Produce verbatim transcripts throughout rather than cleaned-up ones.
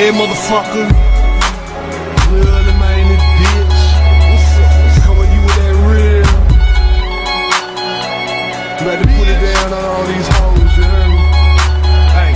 Yeah, motherfucker. Little man, this bitch. What's up? What's coming you with that real? Better put it down on all these hoes, you heard me? Hey.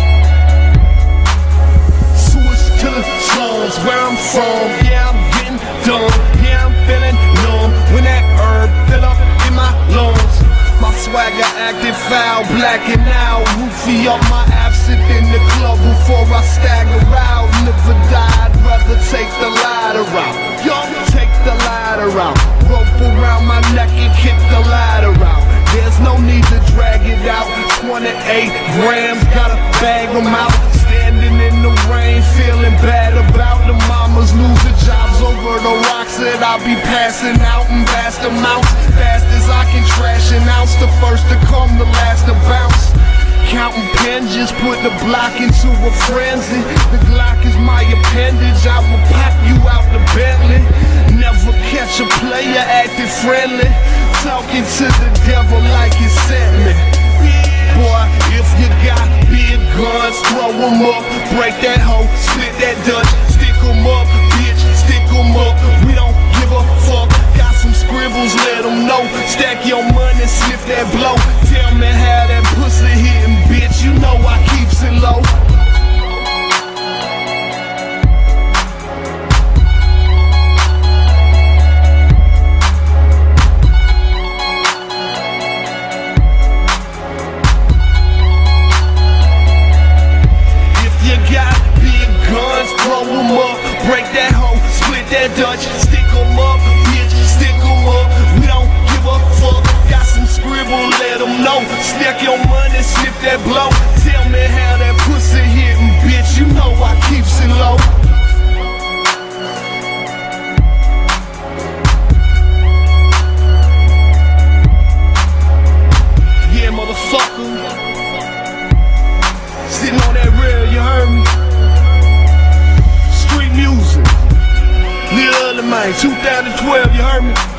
Switch to the slums where I'm from. Yeah, I'm getting dumb. Yeah, I'm feeling numb when that herb fill up in my lungs. My swagger acting foul, blacking out. Roofie up my absinthe in the club before I stagger out. Never died, rather take the ladder out. Young, take the ladder out. Rope around my neck and kick the ladder out. There's no need to drag it out. twenty-eight grams, gotta bag them out. Standing in the rain, feeling bad about the mamas losing jobs over the rocks that I'll be passing out in vast amounts. Fast as I can trash an ounce, the first to come, the last to bounce. Counting pen, just put the block into a frenzy. The Glock is my appendage, I will pop you out the Bentley. Never catch a player acting friendly, talking to the devil like he sent me. Boy, if you got big guns, throw them up, break that hoe, split that Dutch, stick them up, bitch, stick them up. We don't give a fuck, got some scribbles, let them know. Stack your money, sniff that blow. Tell me how that pussy hitting, bitch, you know I keeps it low. Throw them up, break that hoe, split that Dutch, stick them up, bitch, stick them up. We don't give a fuck, got some scribble, let them know. Stack your money, sniff that blow. Tell me how that pussy hitting, bitch, you know I keeps it low. Yeah, motherfucker. Sitting on that rail, you heard me? Music, Lil man, two thousand twelve, you heard me?